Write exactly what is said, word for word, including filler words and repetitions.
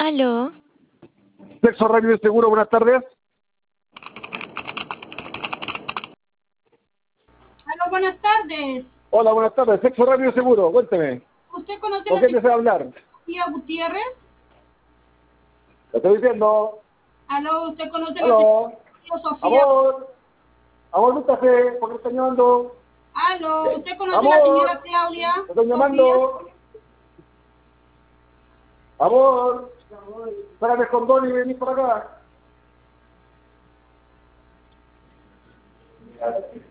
Aló. Sexo rápido y seguro, buenas tardes. Aló, buenas tardes. Hola, buenas tardes. Sexo rápido y seguro, cuénteme. ¿Usted conoce ¿Con la qué señora desea hablar? Sofía Gutiérrez? Lo estoy diciendo. Aló, ¿usted conoce la Aló. señora Sofía? Amor. Amor, métase, porque está llamando. Aló, ¿usted conoce la señora Amor. Claudia Te estoy Sofía? llamando. Amor. Sácame el condón y vení para acá.